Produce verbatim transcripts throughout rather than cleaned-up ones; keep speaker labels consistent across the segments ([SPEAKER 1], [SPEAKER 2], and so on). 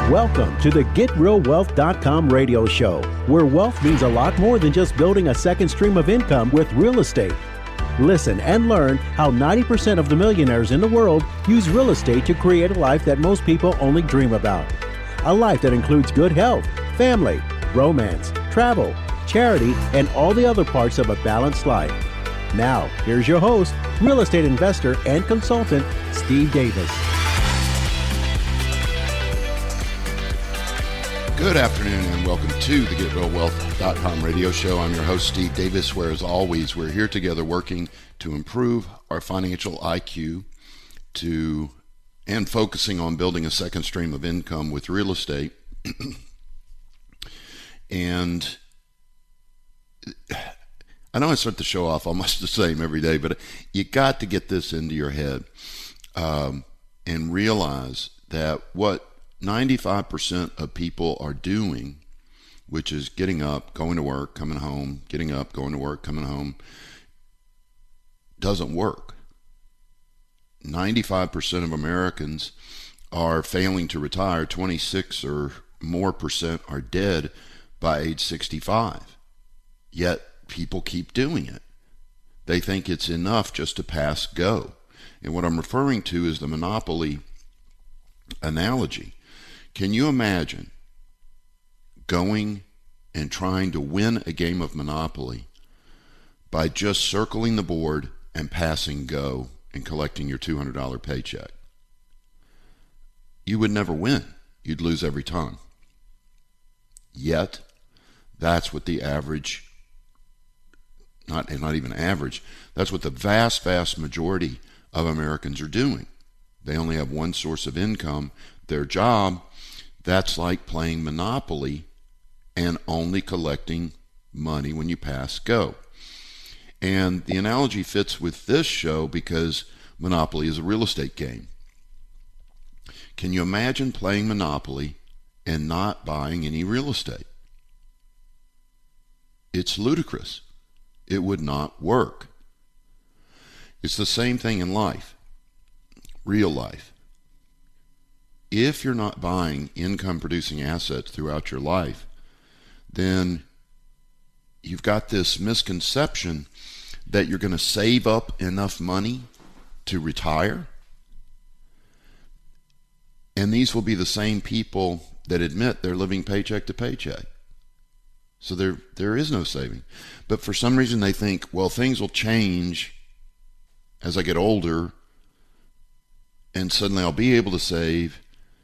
[SPEAKER 1] Welcome to the Get Real Wealth dot com radio show, where wealth means a lot more than just building a second stream of income with real estate. Listen and learn how ninety percent of the millionaires in the world use real estate to create a life that most people only dream about. A life that includes good health, family, romance, travel, charity, and all the other parts of a balanced life. Now, here's your host, real estate investor and consultant, Steve Davis.
[SPEAKER 2] Good afternoon and welcome to the Get Real Wealth dot com radio show. I'm your host, Steve Davis, where as always, we're here together working to improve our financial I Q to and focusing on building a second stream of income with real estate. And I know I start the show off almost the same every day, but you got to get this into your head um, and realize that what ninety-five percent of people are doing, which is getting up, going to work, coming home, getting up, going to work, coming home, doesn't work. ninety-five percent of Americans are failing to retire. twenty-six or more percent are dead by age sixty-five. Yet people keep doing it. They think it's enough just to pass go. And what I'm referring to is the monopoly analogy. Can you imagine going and trying to win a game of Monopoly by just circling the board and passing go and collecting your two hundred dollars paycheck? You would never win. You'd lose every time. Yet, that's what the average, not, not even average, that's what the vast, vast majority of Americans are doing. They only have one source of income, their job. That's like playing Monopoly and only collecting money when you pass go. And the analogy fits with this show because Monopoly is a real estate game. Can you imagine playing Monopoly and not buying any real estate? It's ludicrous. It would not work. It's the same thing in life, real life. If you're not buying income-producing assets throughout your life, then you've got this misconception that you're going to save up enough money to retire. And these will be the same people that admit they're living paycheck to paycheck. So there, there is no saving. But for some reason they think, well, things will change as I get older, and suddenly I'll be able to save.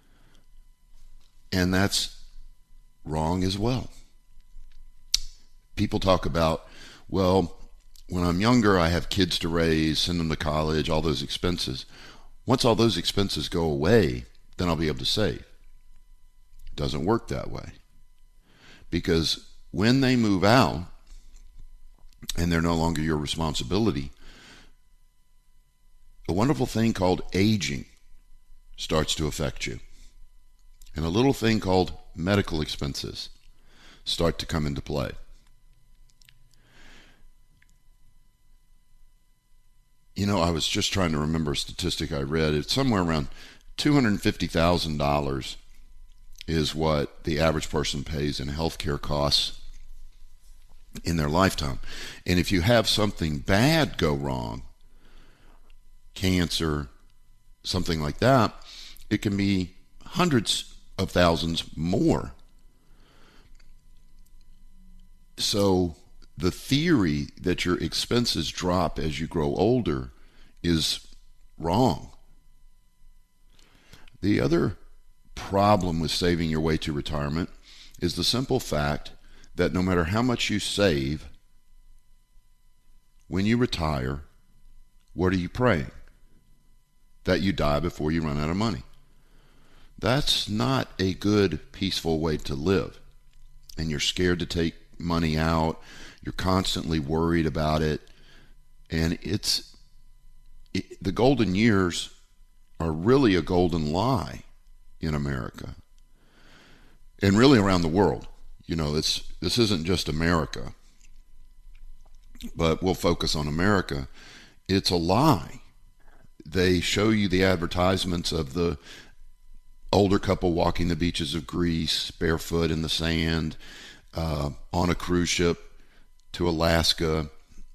[SPEAKER 2] And that's wrong as well. People talk about, well, when I'm younger, I have kids to raise, send them to college, all those expenses. Once all those expenses go away, then I'll be able to save. It doesn't work that way. Because when they move out and they're no longer your responsibility, a wonderful thing called aging starts to affect you. And a little thing called medical expenses start to come into play. You know, I was just trying to remember a statistic I read. It's somewhere around two hundred fifty thousand dollars is what the average person pays in healthcare costs in their lifetime. And if you have something bad go wrong, cancer, something like that, it can be hundreds of thousands more. So the theory that your expenses drop as you grow older is wrong. The other problem with saving your way to retirement is the simple fact that no matter how much you save, when you retire, what are you praying? That you die before you run out of money. That's not a good, peaceful way to live. And you're scared to take money out. You're constantly worried about it. And it's it, the golden years are really a golden lie in America. And really around the world. You know, this this isn't just America. But we'll focus on America. It's a lie. They show you the advertisements of the older couple walking the beaches of Greece, barefoot in the sand, uh, on a cruise ship to Alaska.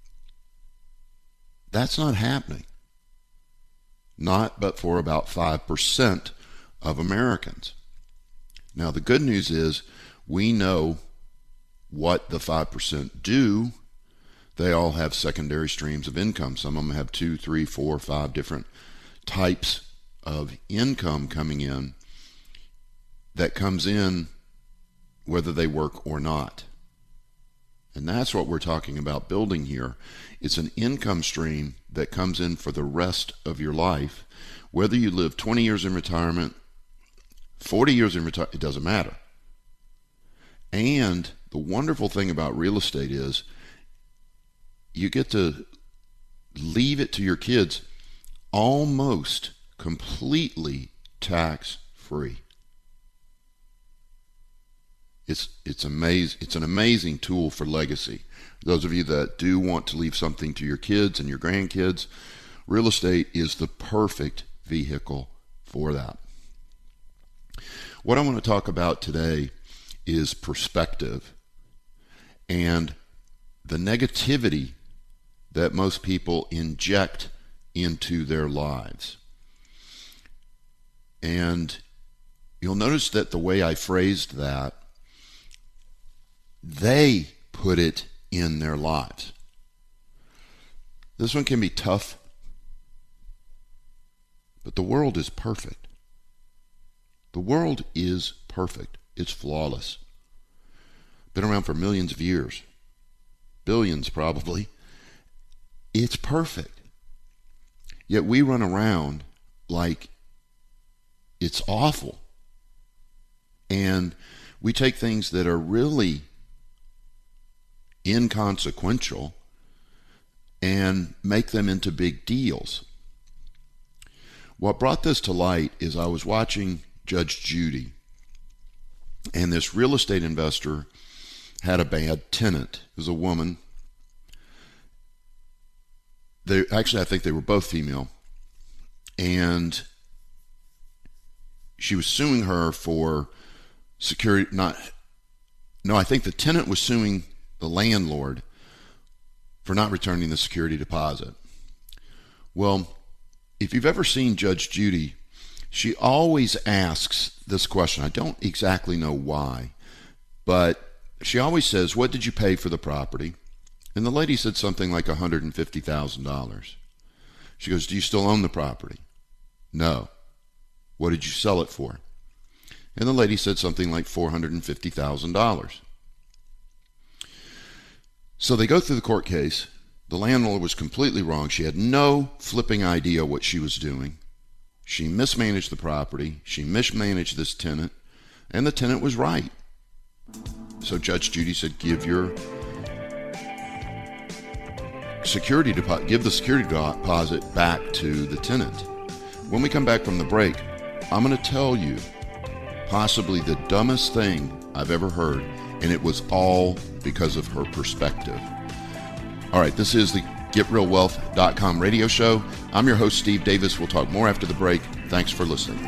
[SPEAKER 2] That's not happening. Not but for about five percent of Americans. Now, the good news is we know what the five percent do. They all have secondary streams of income. Some of them have two, three, four, five different types of income coming in that comes in whether they work or not. And that's what we're talking about building here. It's an income stream that comes in for the rest of your life. Whether you live twenty years in retirement, forty years in retirement, it doesn't matter. And the wonderful thing about real estate is you get to leave it to your kids almost completely tax-free. It's it's amazing. It's an amazing tool for legacy. Those of you that do want to leave something to your kids and your grandkids, real estate is the perfect vehicle for that. What I want to talk about today is perspective and the negativity that most people inject into their lives. And you'll notice that the way I phrased that, they put it in their lives. This one can be tough, but the world is perfect. The world is perfect. It's flawless. Been around for millions of years. Billions, probably. It's perfect. Yet we run around like it's awful. And we take things that are really inconsequential and make them into big deals. What brought this to light is I was watching Judge Judy, and this real estate investor had a bad tenant. It was a woman. They actually, I think they were both female, and she was suing her for security. Not, no, I think the tenant was suing the landlord for not returning the security deposit. Well, if you've ever seen Judge Judy, she always asks this question. I don't exactly know why, but she always says, "What did you pay for the property?" And the lady said something like one hundred fifty thousand dollars. She goes, "Do you still own the property?" "No." "What did you sell it for?" And the lady said something like four hundred fifty thousand dollars. So they go through the court case. The landlord was completely wrong. She had no flipping idea what she was doing. She mismanaged the property. She mismanaged this tenant. And the tenant was right. So Judge Judy said, give your security deposit, give the security deposit back to the tenant. When we come back from the break, I'm going to tell you possibly the dumbest thing I've ever heard, and it was all because of her perspective. All right, this is the Get Real Wealth dot com radio show. I'm your host, Steve Davis. We'll talk more after the break. Thanks for listening.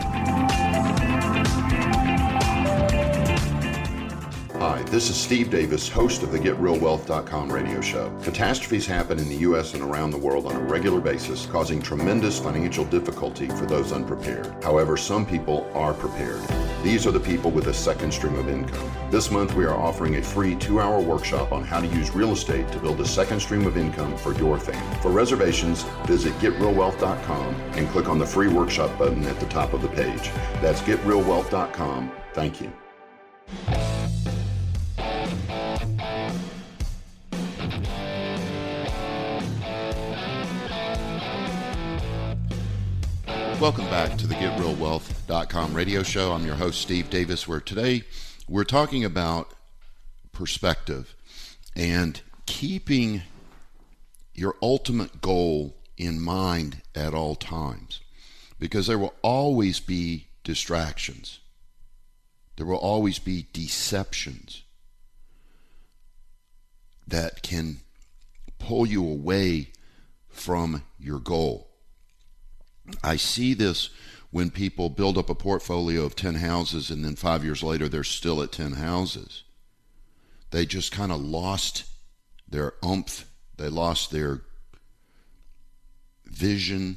[SPEAKER 2] Hi, this is Steve Davis, host of the Get Real Wealth dot com radio show. Catastrophes happen in the U S and around the world on a regular basis, causing tremendous financial difficulty for those unprepared. However, some people are prepared. These are the people with a second stream of income. This month, we are offering a free two-hour workshop on how to use real estate to build a second stream of income for your family. For reservations, visit Get Real Wealth dot com and click on the free workshop button at the top of the page. That's Get Real Wealth dot com. Thank you. Welcome back to the Get Real Wealth dot com radio show. I'm your host, Steve Davis, where today we're talking about perspective and keeping your ultimate goal in mind at all times, because there will always be distractions. There will always be deceptions that can pull you away from your goal. I see this when people build up a portfolio of ten houses and then five years later they're still at ten houses. They just kind of lost their oomph. They lost their vision.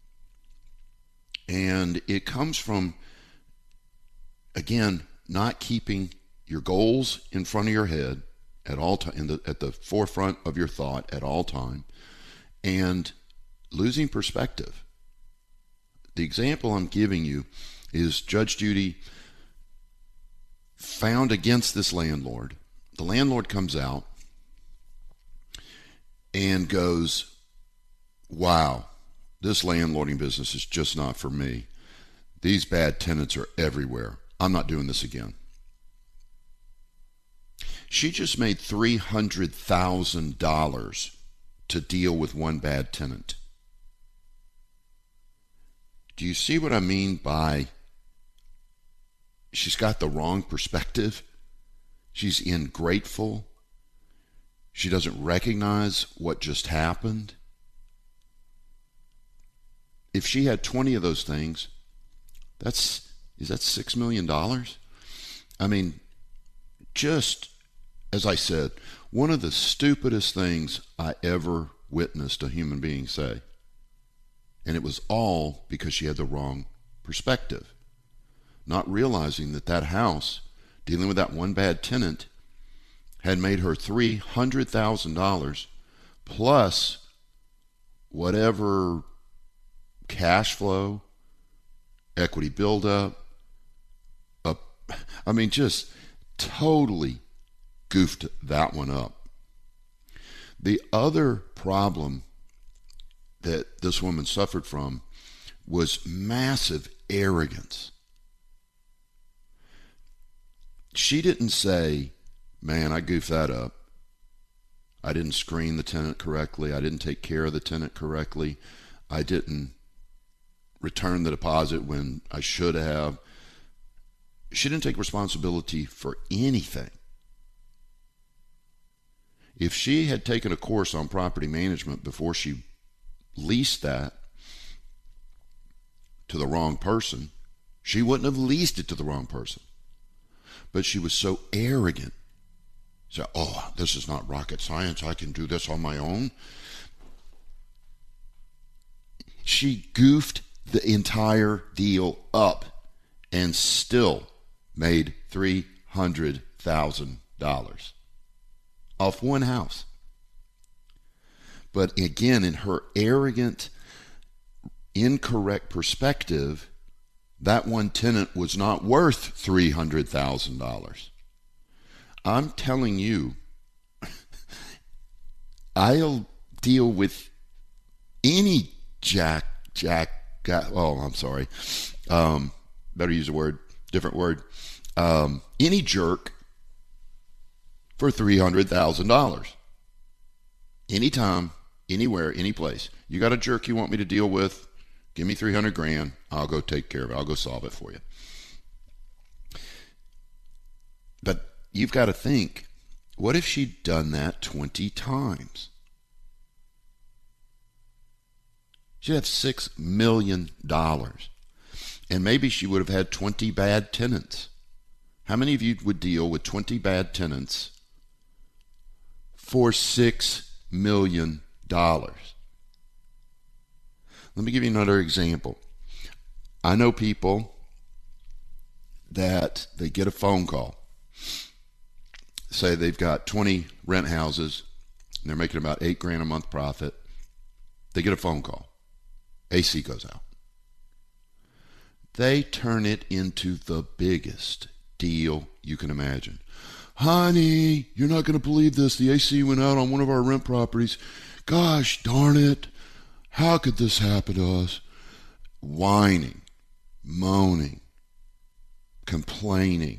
[SPEAKER 2] And it comes from, again, not keeping your goals in front of your head at all time, in the, at the forefront of your thought at all time, and losing perspective. The example I'm giving you is Judge Judy found against this landlord. The landlord comes out and goes, wow, this landlording business is just not for me. These bad tenants are everywhere. I'm not doing this again. She just made three hundred thousand dollars to deal with one bad tenant. Do you see what I mean by she's got the wrong perspective? She's ingrateful. She doesn't recognize what just happened. If she had twenty of those things, that's, is that six million dollars? I mean, just, as I said, one of the stupidest things I ever witnessed a human being say. And it was all because she had the wrong perspective. Not realizing that that house, dealing with that one bad tenant, had made her three hundred thousand dollars plus whatever cash flow, equity buildup. Up, I mean, just totally goofed that one up. The other problem that this woman suffered from was massive arrogance. She didn't say, man, I goofed that up. I didn't screen the tenant correctly. I didn't take care of the tenant correctly. I didn't return the deposit when I should have. She didn't take responsibility for anything. If she had taken a course on property management before she leased that to the wrong person, she wouldn't have leased it to the wrong person. But she was so arrogant. So, oh, this is not rocket science. I can do this on my own. She goofed the entire deal up and still made three hundred thousand dollars off one house. But again, in her arrogant, incorrect perspective, that one tenant was not worth three hundred thousand dollars. I'm telling you, I'll deal with any jack, jack, oh, I'm sorry. Um, better use a word, different word. Um, any jerk for three hundred thousand dollars. Anytime, anywhere, any place. You got a jerk you want me to deal with? Give me three hundred grand. I'll go take care of it. I'll go solve it for you. But you've got to think, what if she'd done that twenty times? She'd have six million dollars. And maybe she would have had twenty bad tenants. How many of you would deal with twenty bad tenants for six million dollars? Let me give you another example. I know people that they get a phone call. Say they've got twenty rent houses and they're making about eight grand a month profit. They get a phone call. A C goes out. They turn it into the biggest deal you can imagine. Honey, you're not going to believe this. The A C went out on one of our rent properties. Gosh darn it. How could this happen to us? Whining, moaning, complaining.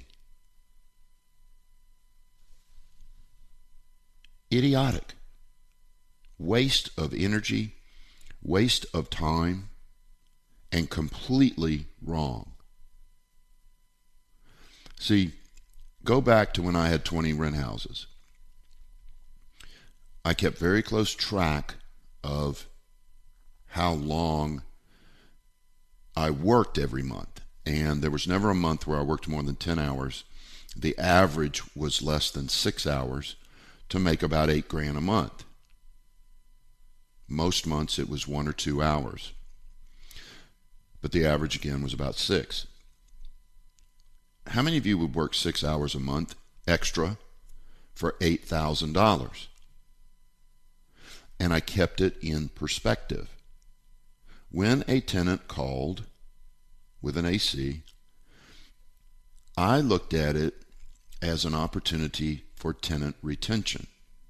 [SPEAKER 2] Idiotic. Waste of energy, waste of time, and completely wrong. See, go back to when I had twenty rent houses. I kept very close track of how long I worked every month, and there was never a month where I worked more than ten hours. The average was less than six hours to make about eight grand a month. Most months it was one or two hours, but the average again was about six. How many of you would work six hours a month extra for eight thousand dollars? And I kept it in perspective. When a tenant called with an A C, I looked at it as an opportunity for tenant retention.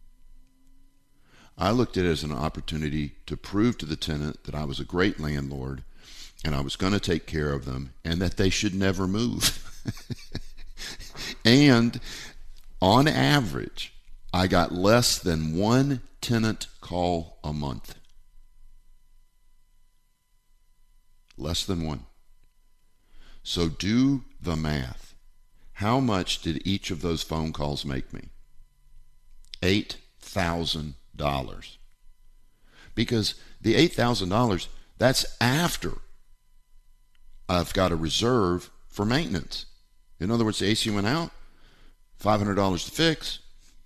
[SPEAKER 2] I looked at it as an opportunity to prove to the tenant that I was a great landlord and I was going to take care of them and that they should never move. And on average, I got less than one tenant call a month. Less than one. So do the math. How much did each of those phone calls make me? eight thousand dollars. Because the eight thousand dollars, that's after I've got a reserve for maintenance. In other words, the A C went out, five hundred dollars to fix.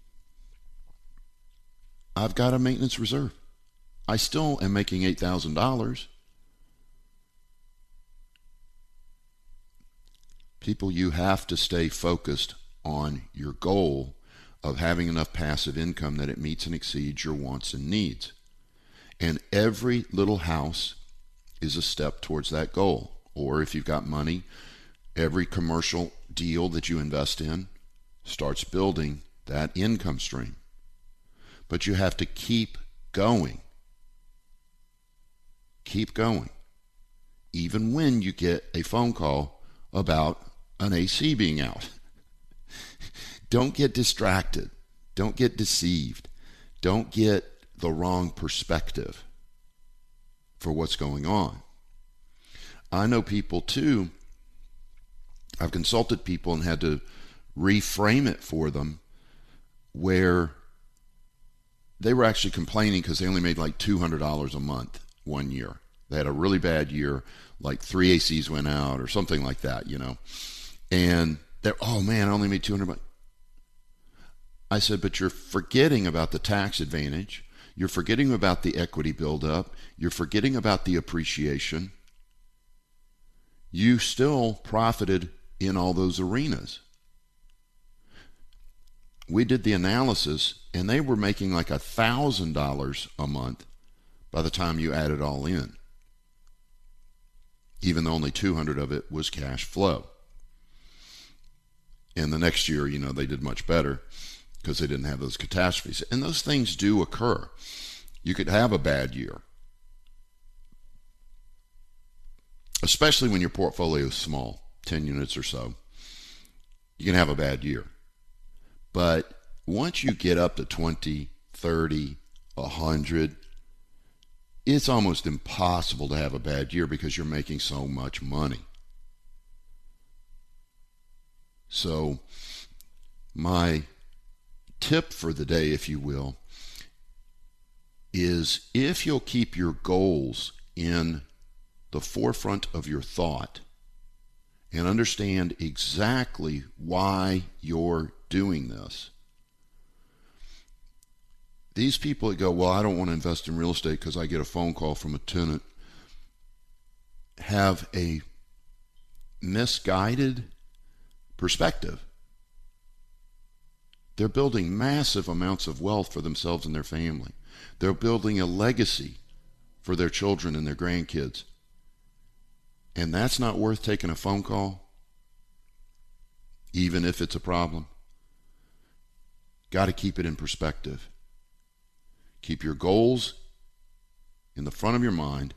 [SPEAKER 2] I've got a maintenance reserve. I still am making eight thousand dollars. People, you have to stay focused on your goal of having enough passive income that it meets and exceeds your wants and needs. And every little house is a step towards that goal. Or if you've got money, every commercial deal that you invest in starts building that income stream. But you have to keep going. Keep going. Even when you get a phone call about an A C being out. Don't get distracted. Don't get deceived. Don't get the wrong perspective for what's going on. I know people too, I've consulted people and had to reframe it for them where they were actually complaining because they only made like two hundred dollars a month one year. They had a really bad year, like three A Cs went out or something like that, you know. And they're, oh man, I only made two hundred bucks. I said, but you're forgetting about the tax advantage. You're forgetting about the equity buildup. You're forgetting about the appreciation. You still profited in all those arenas. We did the analysis, and they were making like one thousand dollars a month by the time you add it all in, even though only two hundred of it was cash flow. And the next year, you know, they did much better because they didn't have those catastrophes. And those things do occur. You could have a bad year, especially when your portfolio is small, ten units or so. You can have a bad year. But once you get up to twenty, thirty, one hundred, it's almost impossible to have a bad year because you're making so much money. So my tip for the day, if you will, is if you'll keep your goals in the forefront of your thought and understand exactly why you're doing this. These people that go, well, I don't want to invest in real estate because I get a phone call from a tenant, have a misguided perspective. They're building massive amounts of wealth for themselves and their family. They're building a legacy for their children and their grandkids. And that's not worth taking a phone call, even if it's a problem. Got to keep it in perspective. Keep your goals in the front of your mind.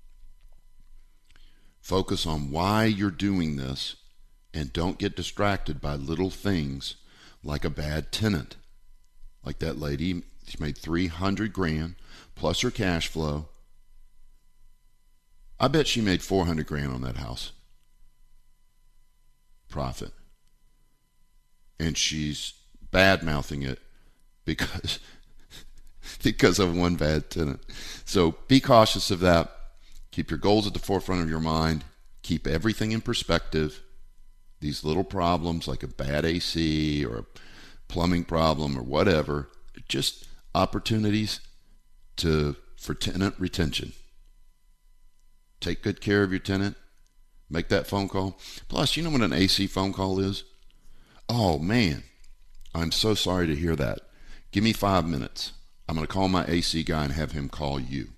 [SPEAKER 2] Focus on why you're doing this, and don't get distracted by little things like a bad tenant. Like that lady, she made three hundred grand plus her cash flow. I bet she made four hundred grand on that house. Profit. And she's bad-mouthing it because, because of one bad tenant. So be cautious of that. Keep your goals at the forefront of your mind keep everything in perspective. These little problems like a bad A C or a plumbing problem or whatever, just opportunities to for tenant retention. Take good care of your tenant. Make that phone call. Plus, you know what an A C phone call is? Oh, man, I'm so sorry to hear that. Give me five minutes. I'm going to call my A C guy and have him call you.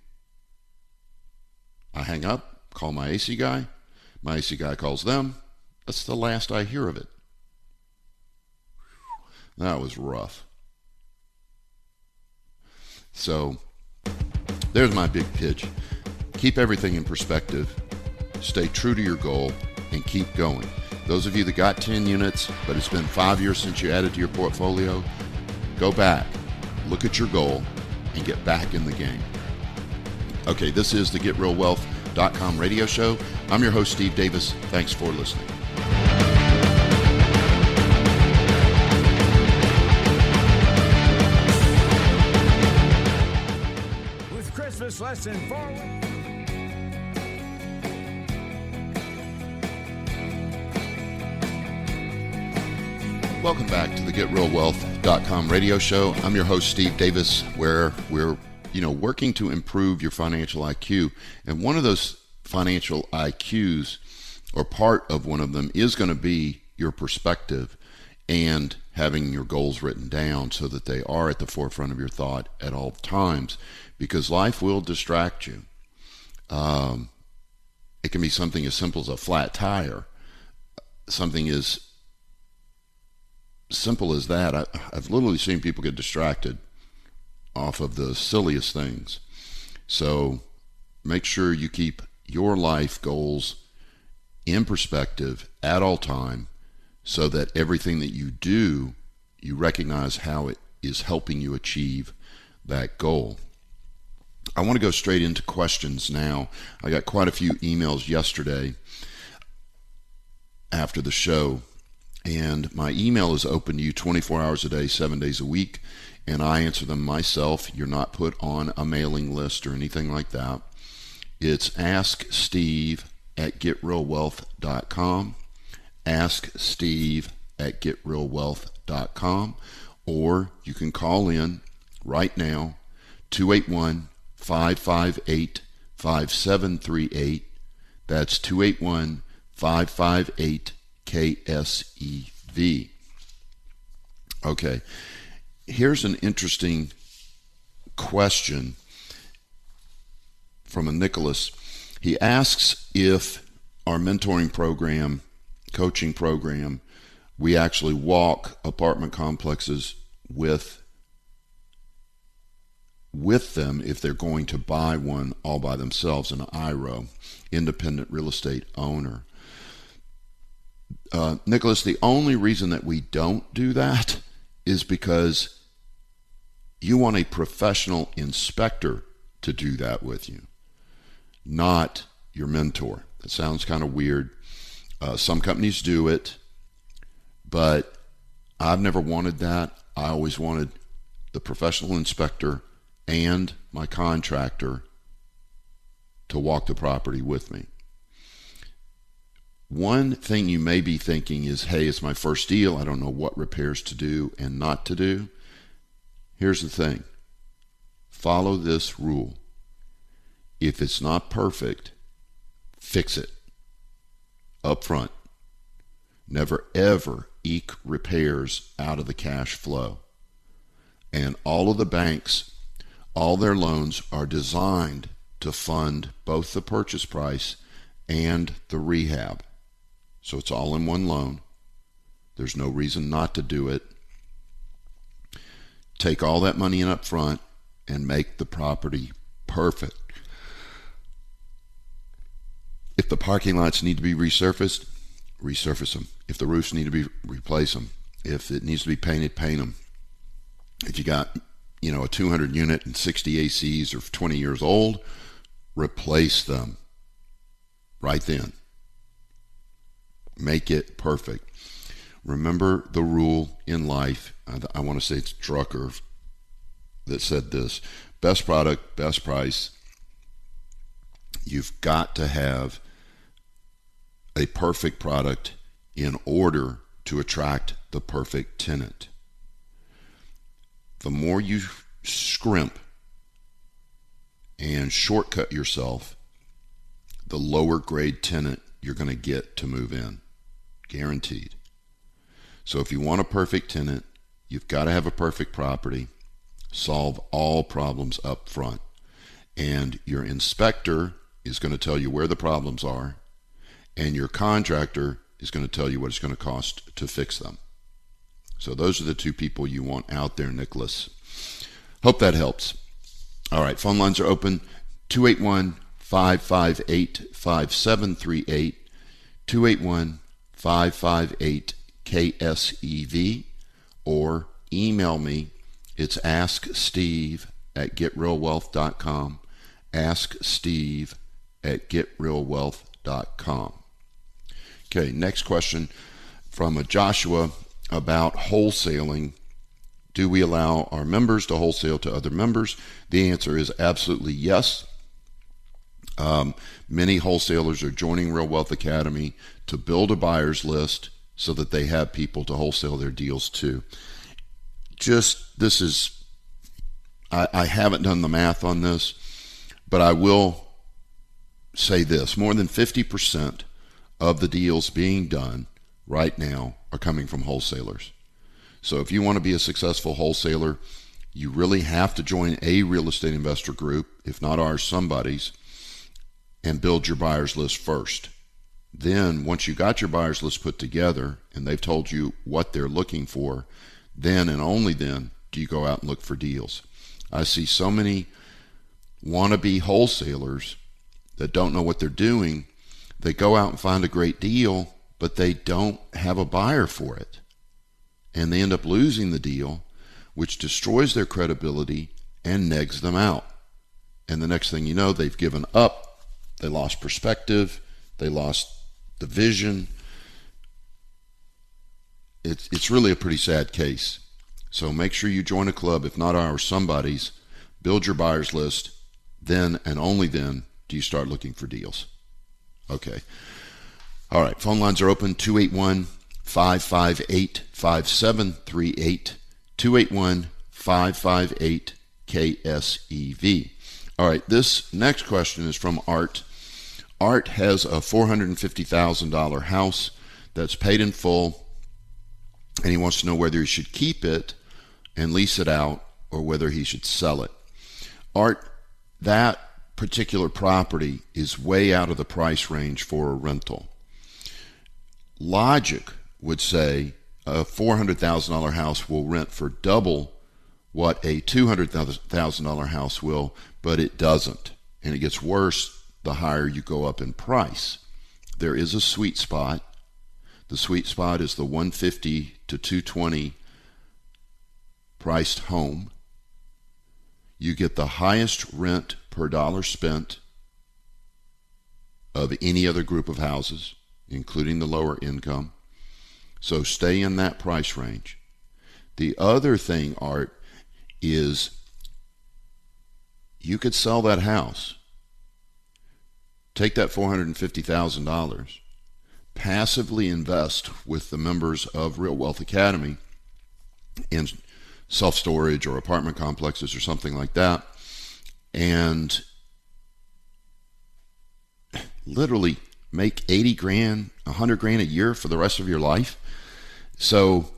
[SPEAKER 2] I hang up, call my A C guy. My A C guy calls them. That's the last I hear of it. That was rough. So, there's my big pitch. Keep everything in perspective. Stay true to your goal and keep going. Those of you that got ten units, but it's been five years since you added to your portfolio, go back, look at your goal, and get back in the game. Okay, this is the Get Real Wealth dot com radio show. I'm your host, Steve Davis. Thanks for listening.
[SPEAKER 3] With Christmas less than four weeks.
[SPEAKER 2] Welcome back to the Get Real Wealth dot com radio show. I'm your host, Steve Davis, where we're, you know, working to improve your financial I Q. And one of those financial I Qs, or part of one of them, is going to be your perspective and having your goals written down so that they are at the forefront of your thought at all times, because life will distract you. Um, it can be something as simple as a flat tire, something as simple as that. I, I've literally seen people get distracted off of the silliest things. So make sure you keep your life goals in perspective at all time, so that everything that you do, you recognize how it is helping you achieve that goal. I want to go straight into questions now. I got quite a few emails yesterday after the show, and my email is open to you twenty-four hours a day, seven days a week, and I answer them myself. You're not put on a mailing list or anything like that. It's ask steve at get real wealth dot com, ask steve at get real wealth dot com, or you can call in right now, two eight one, five five eight, five seven three eight. That's two eight one, five five eight, K S E V. Okay, here's an interesting question from a Nicholas. He asks if our mentoring program, coaching program, we actually walk apartment complexes with with them if they're going to buy one all by themselves, an I R O, independent real estate owner. Uh, Nicholas, the only reason that we don't do that is because you want a professional inspector to do that with you, not your mentor. That sounds kind of weird. Uh, some companies do it, but I've never wanted that. I always wanted the professional inspector and my contractor to walk the property with me. One thing you may be thinking is, hey, it's my first deal. I don't know what repairs to do and not to do. Here's the thing. Follow this rule. If it's not perfect, fix it up front. Never, ever eke repairs out of the cash flow. And all of the banks, all their loans are designed to fund both the purchase price and the rehab. So it's all in one loan. There's no reason not to do it. Take all that money in up front and make the property perfect. If the parking lots need to be resurfaced, resurface them. If the roofs need to be, replace them. If it needs to be painted, paint them. If you got, you know, a two hundred unit and sixty A Cs are twenty years old, replace them right then. Make it perfect. Remember the rule in life. I, I want to say it's Drucker that said this: best product, best price. You've got to have a perfect product in order to attract the perfect tenant. The more you scrimp and shortcut yourself, the lower grade tenant you're going to get to move in. Guaranteed. So if you want a perfect tenant, you've got to have a perfect property, solve all problems up front. And your inspector is going to tell you where the problems are, and your contractor is going to tell you what it's going to cost to fix them. So those are the two people you want out there, Nicholas. Hope that helps. All right, phone lines are open. two eight one, five five eight, five seven three eight, two eight one, five five eight, K S E V, or email me. It's asksteve at getrealwealth dot com, asksteve at getrealwealth dot com. Okay, next question from a Joshua about wholesaling. Do we allow our members to wholesale to other members? The answer is absolutely yes. Um, many wholesalers are joining Real Wealth Academy to build a buyer's list so that they have people to wholesale their deals to. Just, this is, I, I haven't done the math on this, but I will say this. More than fifty percent of the deals being done right now are coming from wholesalers. So if you want to be a successful wholesaler, you really have to join a real estate investor group, if not ours, somebody's, and build your buyer's list first. Then once you got your buyer's list put together and they've told you what they're looking for, then and only then do you go out and look for deals. I see so many wannabe wholesalers that don't know what they're doing. They go out and find a great deal, but they don't have a buyer for it. And they end up losing the deal, which destroys their credibility and negs them out. And the next thing you know, they've given up. They lost perspective. They lost the vision. It's, it's really a pretty sad case. So make sure you join a club, if not ours, somebody's. Build your buyer's list. Then and only then do you start looking for deals. Okay. All right. Phone lines are open. two eight one, five five eight, five seven three eight. two eight one, five five eight, K S E V. All right. This next question is from Art. Art has a four hundred fifty thousand dollars house that's paid in full, and he wants to know whether he should keep it and lease it out or whether he should sell it. Art, that particular property is way out of the price range for a rental. Logic would say a four hundred thousand dollars house will rent for double what a two hundred thousand dollars house will, but it doesn't. And it gets worse the higher you go up in price. There is a sweet spot. The sweet spot is the one hundred fifty to two hundred twenty priced home. You get the highest rent per dollar spent of any other group of houses, including the lower income. So stay in that price range. The other thing, Art, is you could sell that house, take that four hundred fifty thousand dollars, passively invest with the members of Real Wealth Academy in self-storage or apartment complexes or something like that, and literally make eighty grand, one hundred grand a year for the rest of your life. So,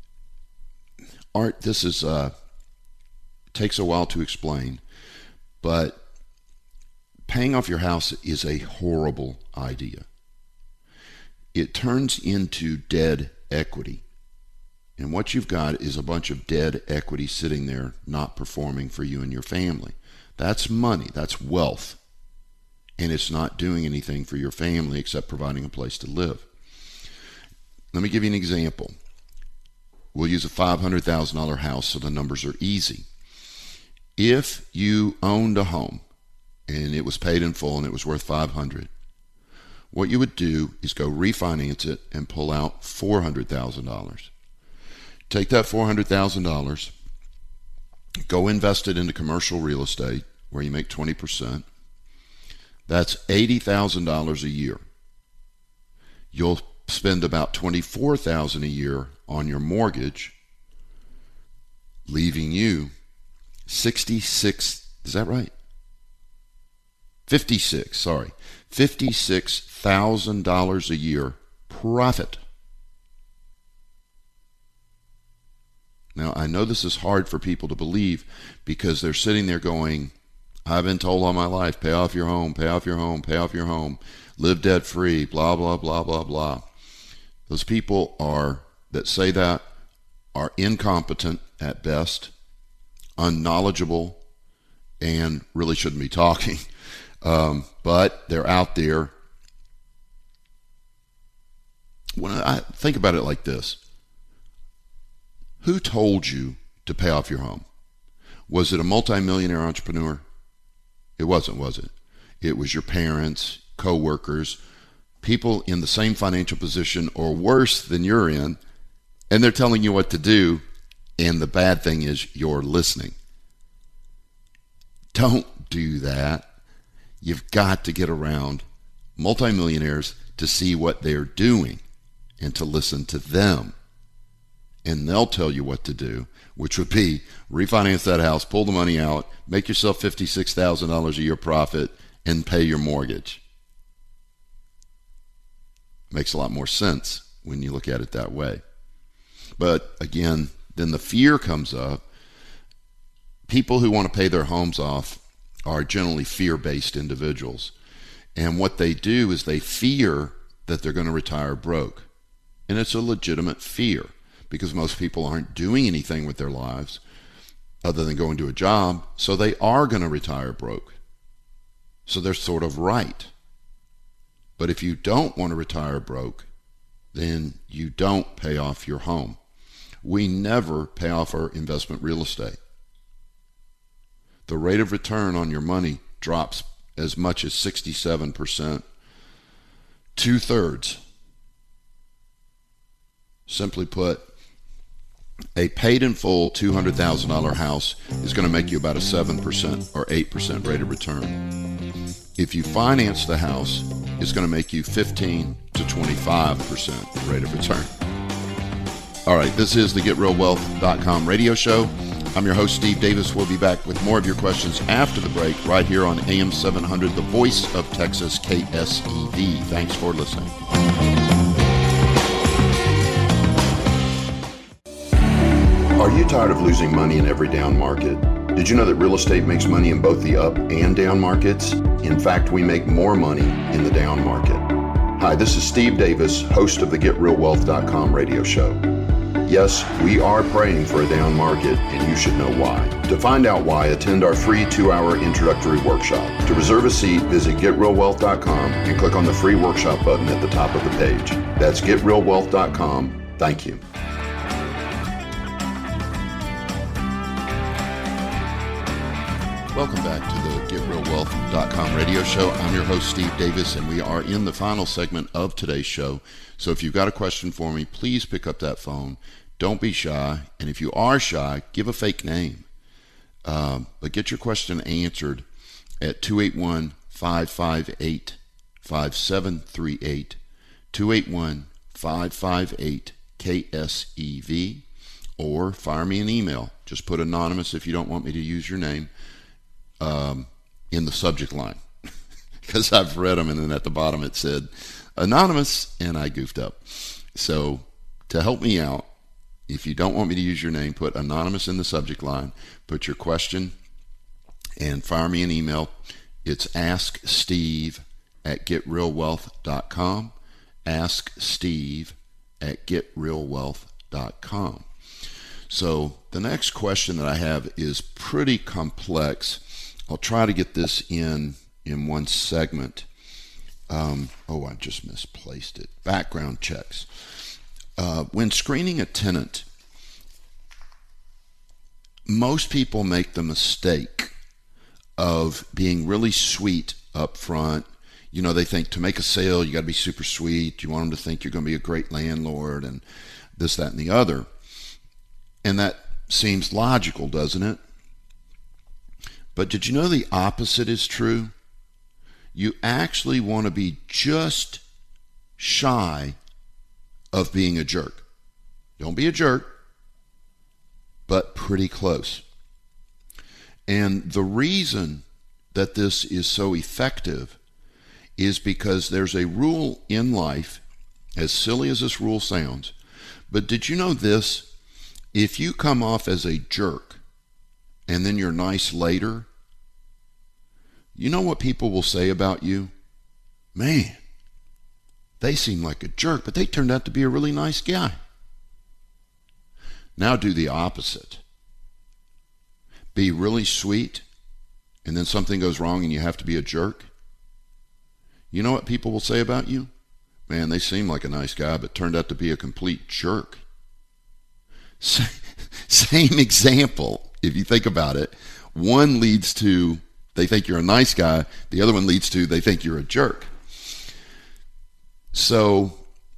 [SPEAKER 2] Art, this is uh, takes a while to explain, but paying off your house is a horrible idea. It turns into dead equity. And what you've got is a bunch of dead equity sitting there not performing for you and your family. That's money. That's wealth. And it's not doing anything for your family except providing a place to live. Let me give you an example. We'll use a five hundred thousand dollars house so the numbers are easy. If you owned a home and it was paid in full and it was worth five hundred thousand dollars, what you would do is go refinance it and pull out four hundred thousand dollars. Take that four hundred thousand dollars, go invest it into commercial real estate where you make twenty percent. That's eighty thousand dollars a year. you'll spend about twenty-four thousand dollars a year on your mortgage, leaving you sixty-six, is that right? fifty-six, sorry, fifty-six thousand dollars a year profit. Now, I know this is hard for people to believe because they're sitting there going, I've been told all my life, pay off your home, pay off your home, pay off your home, live debt free, blah, blah, blah, blah, blah. Those people are that say that are incompetent at best, unknowledgeable, and really shouldn't be talking. Um, but they're out there. When I think about it like this, who told you to pay off your home? Was it a multimillionaire entrepreneur? It wasn't, was it? It was your parents, co-workers, people in the same financial position or worse than you're in, and they're telling you what to do, and the bad thing is you're listening. Don't do that. You've got to get around multimillionaires to see what they're doing and to listen to them. And they'll tell you what to do, which would be refinance that house, pull the money out, make yourself fifty-six thousand dollars a year profit, and pay your mortgage. Makes a lot more sense when you look at it that way. But again, then the fear comes up. People who want to pay their homes off are generally fear-based individuals. And what they do is they fear that they're going to retire broke. And it's a legitimate fear because most people aren't doing anything with their lives other than going to a job, so they are going to retire broke. So they're sort of right. But if you don't want to retire broke, then you don't pay off your home. We never pay off our investment real estate. The rate of return on your money drops as much as sixty-seven percent, two-thirds. Simply put, a paid-in-full two hundred thousand dollars house is going to make you about a seven percent or eight percent rate of return. If you finance the house, it's going to make you fifteen to twenty-five percent rate of return. All right, this is the Get Real Wealth dot com radio show. I'm your host, Steve Davis. We'll be back with more of your questions after the break right here on A M seven hundred, the voice of Texas, K S E V. Thanks for listening. Are you tired of losing money in every down market? Did you know that real estate makes money in both the up and down markets? In fact, we make more money in the down market. Hi, this is Steve Davis, host of the Get Real Wealth dot com radio show. Yes, we are praying for a down market, and you should know why. To find out why, attend our free two-hour introductory workshop. To reserve a seat, visit Get Real Wealth dot com and click on the free workshop button at the top of the page. That's Get Real Wealth dot com. Thank you. Welcome back to the Get Real Wealth dot com radio show. I'm your host, Steve Davis, and we are in the final segment of today's show. So if you've got a question for me, please pick up that phone. Don't be shy. And if you are shy, give a fake name. Um, but get your question answered at two eight one, five five eight, five seven three eight, two eight one, five five eight, K S E V, or fire me an email. Just put anonymous if you don't want me to use your name. Um, in the subject line because I've read them and then at the bottom it said anonymous and I goofed up. So to help me out, if you don't want me to use your name, put anonymous in the subject line, put your question and fire me an email. It's ask steve at get real wealth dot com. Ask Steve at get real wealth dot com. So the next question that I have is pretty complex. I'll try to get this in in one segment. Um, oh, I just misplaced it. Background checks. Uh, when screening a tenant, most people make the mistake of being really sweet up front. You know, they think to make a sale, you got to be super sweet. You want them to think you're going to be a great landlord and this, that, and the other. And that seems logical, doesn't it? But did you know the opposite is true? You actually want to be just shy of being a jerk. Don't be a jerk, but pretty close. And the reason that this is so effective is because there's a rule in life, as silly as this rule sounds, but did you know this? If you come off as a jerk and then you're nice later, you know what people will say about you? Man, they seem like a jerk, but they turned out to be a really nice guy. Now do the opposite. Be really sweet, and then something goes wrong and you have to be a jerk. You know what people will say about you? Man, they seem like a nice guy, but turned out to be a complete jerk. Same example, if you think about it. One leads to they think you're a nice guy. The other one leads to they think you're a jerk. So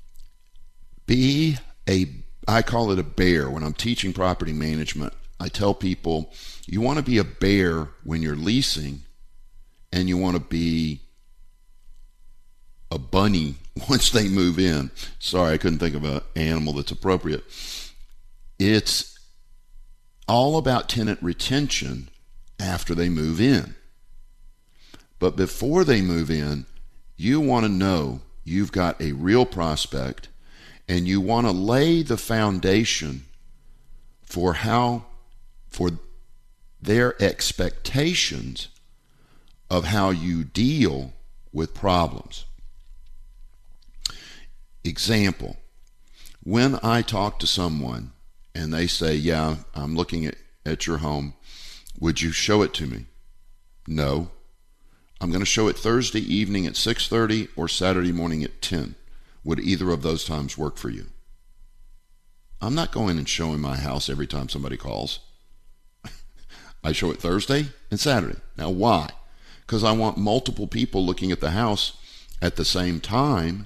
[SPEAKER 2] be a, I call it a bear. When I'm teaching property management, I tell people you want to be a bear when you're leasing, and you want to be a bunny once they move in. Sorry, I couldn't think of an animal that's appropriate. It's all about tenant retention after they move in. But before they move in, you want to know you've got a real prospect, and you want to lay the foundation for how, for their expectations of how you deal with problems. Example, when I talk to someone and they say, yeah, I'm looking at, at your home, would you show it to me? No. I'm going to show it Thursday evening at six thirty or Saturday morning at ten. Would either of those times work for you? I'm not going and showing my house every time somebody calls. I show it Thursday and Saturday. Now, why? Because I want multiple people looking at the house at the same time.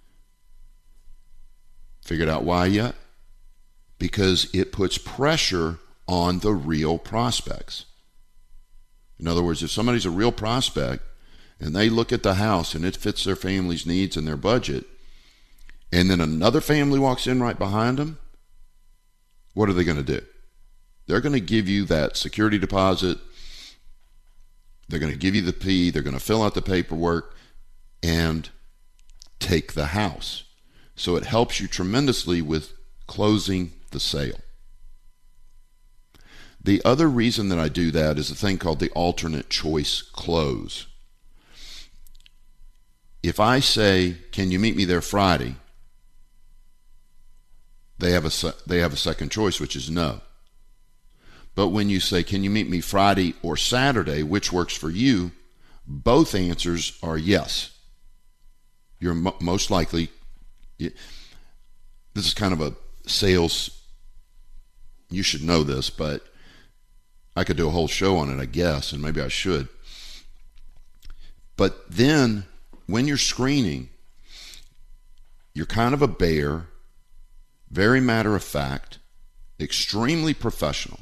[SPEAKER 2] Figured out why yet? Because it puts pressure on the real prospects. In other words, if somebody's a real prospect and they look at the house and it fits their family's needs and their budget, and then another family walks in right behind them, what are they going to do? They're going to give you that security deposit. They're going to give you the P. They're going to fill out the paperwork and take the house. So it helps you tremendously with closing the sale. The other reason that I do that is a thing called the alternate choice close. If I say, can you meet me there Friday? They have a, they have a second choice, which is no. But when you say, can you meet me Friday or Saturday, which works for you? Both answers are yes. You're mo- most likely, this is kind of a sales, you should know this, but I could do a whole show on it, I guess, and maybe I should. But then when you're screening, you're kind of a bear, very matter of fact, extremely professional.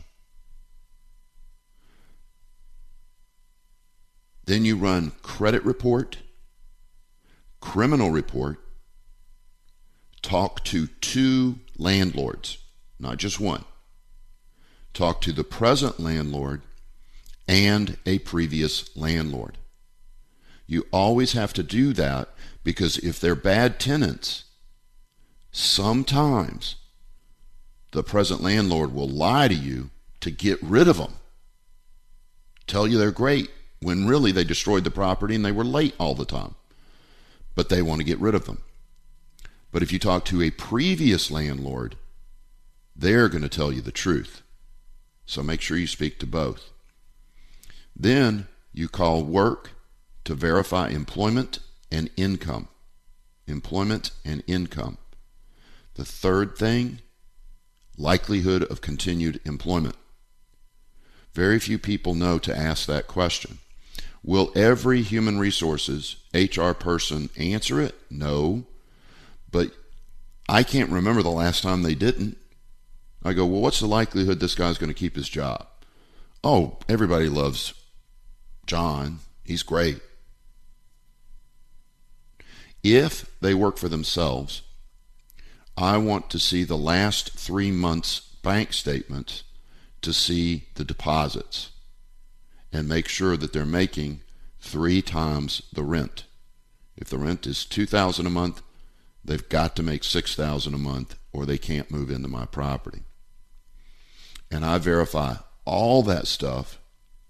[SPEAKER 2] Then you run credit report, criminal report, talk to two landlords, not just one. Talk to the present landlord and a previous landlord. You always have to do that, because if they're bad tenants, sometimes the present landlord will lie to you to get rid of them. Tell you they're great, when really they destroyed the property and they were late all the time. But they want to get rid of them. But if you talk to a previous landlord, they're going to tell you the truth. So make sure you speak to both. Then you call work to verify employment and income. Employment and income. The third thing, likelihood of continued employment. Very few people know to ask that question. Will every human resources H R person answer it? No. But I can't remember the last time they didn't. I go, well, what's the likelihood this guy's going to keep his job? Oh, everybody loves John. He's great. If they work for themselves, I want to see the last three months' bank statements to see the deposits and make sure that they're making three times the rent. If the rent is two thousand dollars a month, they've got to make six thousand dollars a month or they can't move into my property. And I verify all that stuff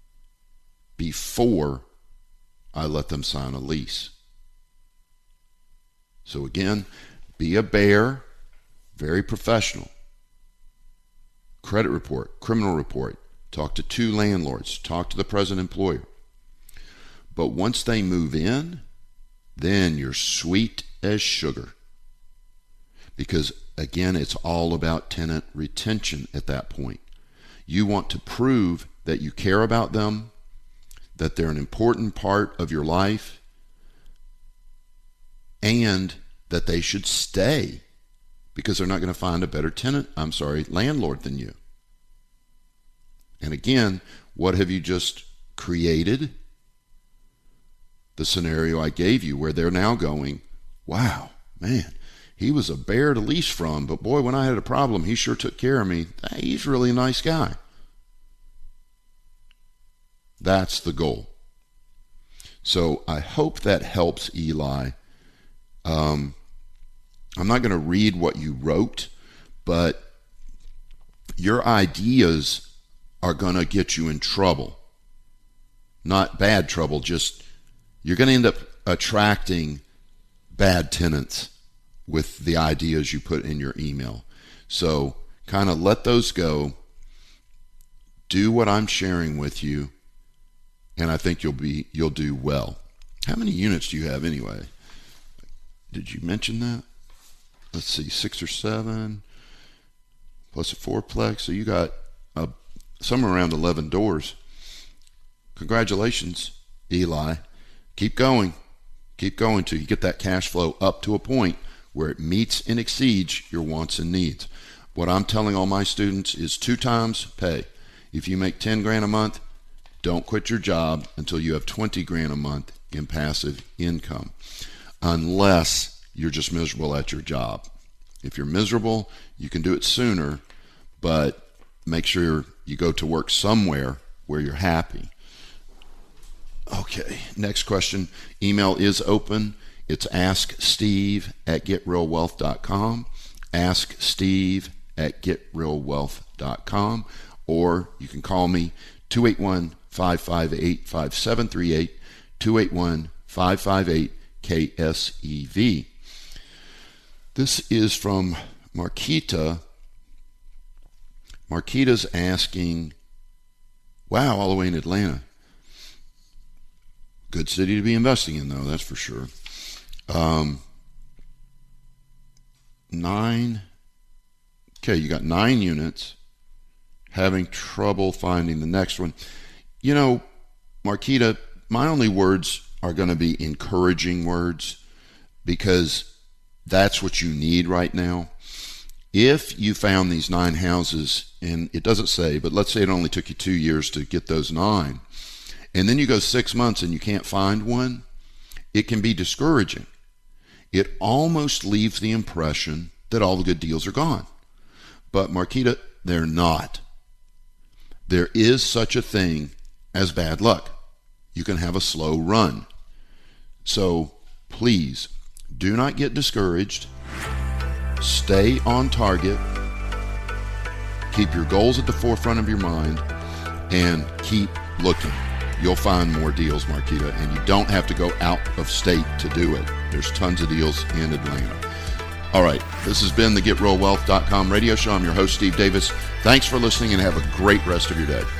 [SPEAKER 2] before I let them sign a lease. So again, be a bear, very professional. Credit report, criminal report, talk to two landlords, talk to the present employer. But once they move in, then you're sweet as sugar. Because again, it's all about tenant retention at that point. You want to prove that you care about them, that they're an important part of your life, and that they should stay because they're not going to find a better tenant, I'm sorry, landlord than you. And again, what have you just created? The scenario I gave you where they're now going, wow, man, he was a bear to lease from, but boy, when I had a problem, he sure took care of me. He's really a nice guy. That's the goal. So I hope that helps, Eli. Um, I'm not going to read what you wrote, but your ideas are going to get you in trouble. Not bad trouble, just you're going to end up attracting bad tenants with the ideas you put in your email. So kind of let those go. Do what I'm sharing with you, and I think you'll be you'll do well. How many units do you have anyway? Did you mention that? Let's see, six or seven plus a fourplex. So you got uh, somewhere around eleven doors. Congratulations, Eli. Keep going. Keep going till you get that cash flow up to a point where it meets and exceeds your wants and needs. What I'm telling all my students is two times pay. If you make ten grand a month, don't quit your job until you have twenty grand a month in passive income, unless you're just miserable at your job. If you're miserable, you can do it sooner, but make sure you go to work somewhere where you're happy. Okay, next question. Email is open. It's ask steve at get real wealth dot com. ask steve at get real wealth dot com. Or you can call me two eight one, five five eight, five seven three eight, two eight one, five five eight, K S E V. This is from Marquita. Marquita's asking, wow, all the way in Atlanta. Good city to be investing in, though, that's for sure. Um, nine. Okay, you got nine units. Having trouble finding the next one. You know, Marquita, my only words are going to be encouraging words because that's what you need right now. If you found these nine houses, and it doesn't say, but let's say it only took you two years to get those nine, and then you go six months and you can't find one, it can be discouraging. It almost leaves the impression that all the good deals are gone. But Marquita, they're not. There is such a thing as bad luck. You can have a slow run. So please, do not get discouraged. Stay on target. Keep your goals at the forefront of your mind and keep looking. You'll find more deals, Marquita, and you don't have to go out of state to do it. There's tons of deals in Atlanta. All right, this has been the get real wealth dot com radio show. I'm your host, Steve Davis. Thanks for listening and have a great rest of your day.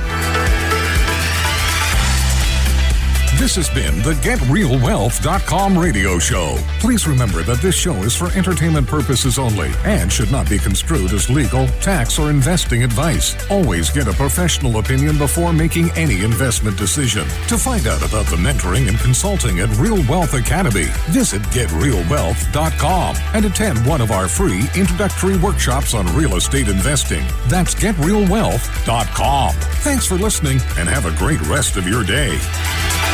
[SPEAKER 4] This has been the get real wealth dot com radio show. Please remember that this show is for entertainment purposes only and should not be construed as legal, tax, or investing advice. Always get a professional opinion before making any investment decision. To find out about the mentoring and consulting at Real Wealth Academy, visit get real wealth dot com and attend one of our free introductory workshops on real estate investing. That's get real wealth dot com. Thanks for listening and have a great rest of your day.